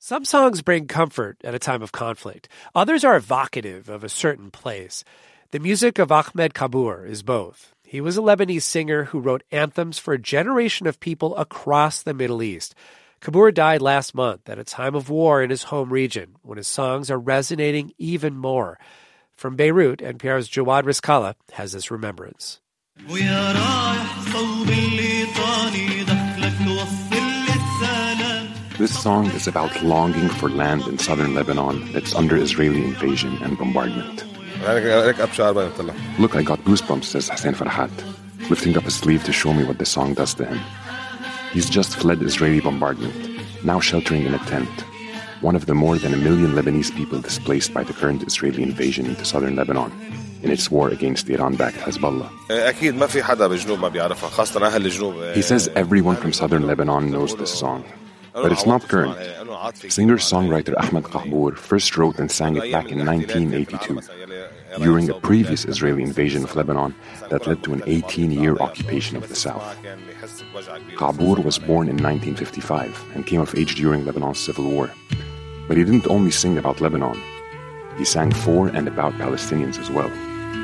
Some songs bring comfort at a time of conflict. Others are evocative of a certain place. The music of Ahmed Kabbour is both. He was a Lebanese singer who wrote anthems for a generation of people across the Middle East. Kabbour died last month at a time of war in his home region, when his songs are resonating even more. From Beirut, NPR's Jawad Rizkallah has this remembrance. This song is about longing for land in southern Lebanon that's under Israeli invasion and bombardment. Look, I got goosebumps, says Hussein Farhat, lifting up his sleeve to show me what the song does to him. He's just fled Israeli bombardment, now sheltering in a tent, one of the more than 1 million Lebanese people displaced by the current Israeli invasion into southern Lebanon in its war against the Iran-backed Hezbollah. He says everyone from southern Lebanon knows this song, but it's not current. Singer-songwriter Ahmed Kabbour first wrote and sang it back in 1982, during a previous Israeli invasion of Lebanon that led to an 18-year occupation of the south. Kabbour was born in 1955 and came of age during Lebanon's civil war. But he didn't only sing about Lebanon. He sang for and about Palestinians as well.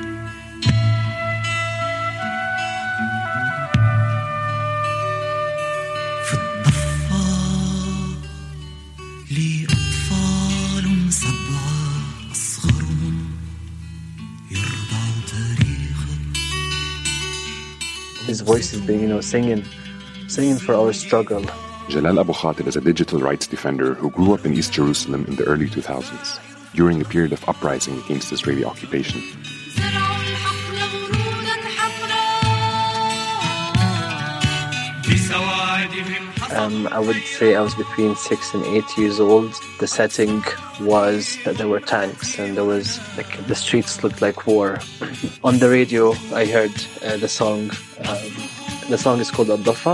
His voice has been, singing for our struggle. Jalal Abu Khatir is a digital rights defender who grew up in East Jerusalem in the early 2000s, during a period of uprising against Israeli occupation. I would say I was between 6 and 8 years old. The setting was that there were tanks and there was the streets looked like war. On the radio, I heard the song. The song is called Ad-Dafa.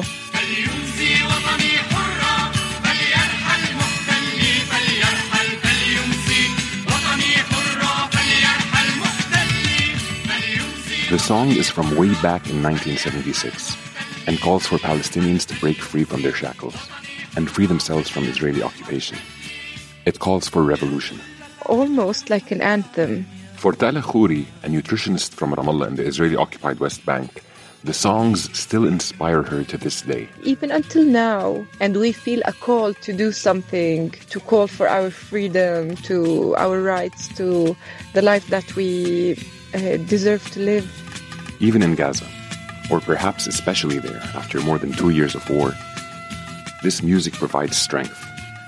The song is from way back in 1976 and calls for Palestinians to break free from their shackles and free themselves from Israeli occupation. It calls for revolution. Almost like an anthem. For Tala Khouri, a nutritionist from Ramallah in the Israeli-occupied West Bank, the songs still inspire her to this day. Even until now. And we feel a call to do something, to call for our freedom, to our rights, to the life that we deserve to live. Even in Gaza, or perhaps especially there after more than 2 years of war, this music provides strength.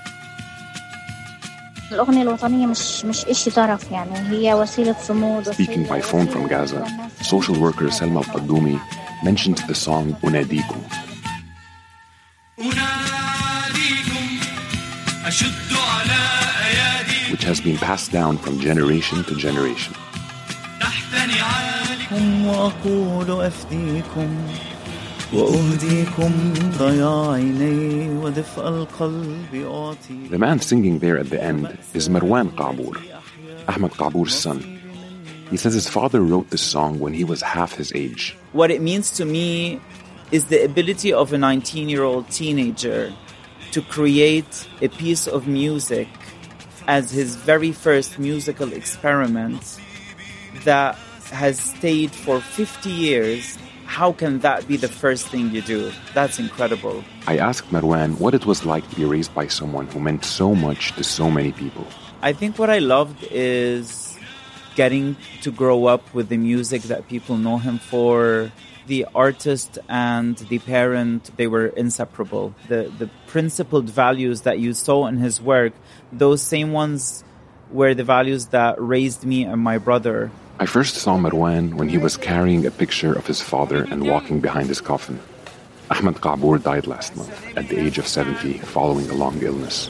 Speaking by phone from Gaza, social worker Selma Al-Qaddoumi mentions the song Unadikum. Which has been passed down from generation to generation. The man singing there at the end is Marwan Kabbour, Ahmed Kabbour's son. He says his father wrote this song when he was half his age. What it means to me is the ability of a 19-year-old teenager to create a piece of music as his very first musical experiment that has stayed for 50 years. How can that be the first thing you do? That's incredible. I asked Marwan what it was like to be raised by someone who meant so much to so many people. I think what I loved is getting to grow up with the music that people know him for. The artist and the parent, they were inseparable. The principled values that you saw in his work, those same ones were the values that raised me and my brother. I first saw Marwan when he was carrying a picture of his father and walking behind his coffin. Ahmed Kabbour died last month at the age of 70 following a long illness.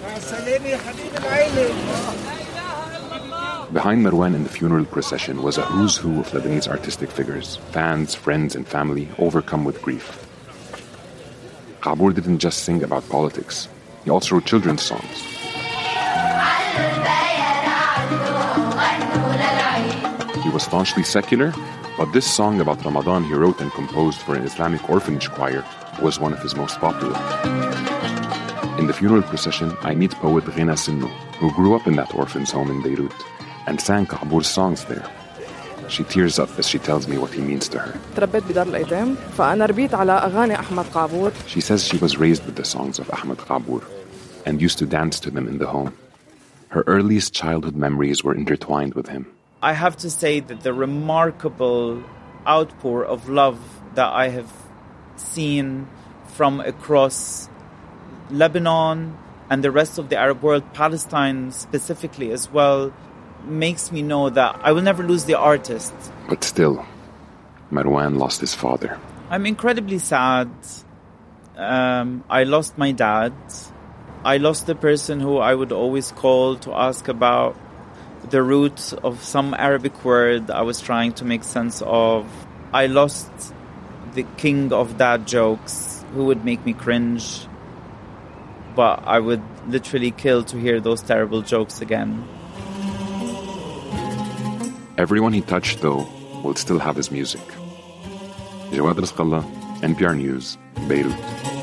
Behind Marwan in the funeral procession was a who's who of Lebanese artistic figures, fans, friends, and family overcome with grief. Kabbour didn't just sing about politics. He also wrote children's songs. He was staunchly secular, but this song about Ramadan he wrote and composed for an Islamic orphanage choir was one of his most popular. In the funeral procession, I meet poet Ghena Sinno, who grew up in that orphan's home in Beirut and sang Kahbour's songs there. She tears up as she tells me what he means to her. تربيت بدار الأيتام فأنا ربيت على أغاني أحمد قعبور. She says she was raised with the songs of Ahmed Qabour and used to dance to them in the home. Her earliest childhood memories were intertwined with him. I have to say that the remarkable outpour of love that I have seen from across Lebanon and the rest of the Arab world, Palestine specifically as well, makes me know that I will never lose the artist. But still, Marwan lost his father. I'm incredibly sad. I lost my dad. I lost the person who I would always call to ask about the root of some Arabic word I was trying to make sense of. I lost the king of dad jokes who would make me cringe. But I would literally kill to hear those terrible jokes again. Everyone he touched, though, will still have his music. Jawad Rizqallah, NPR News, Beirut.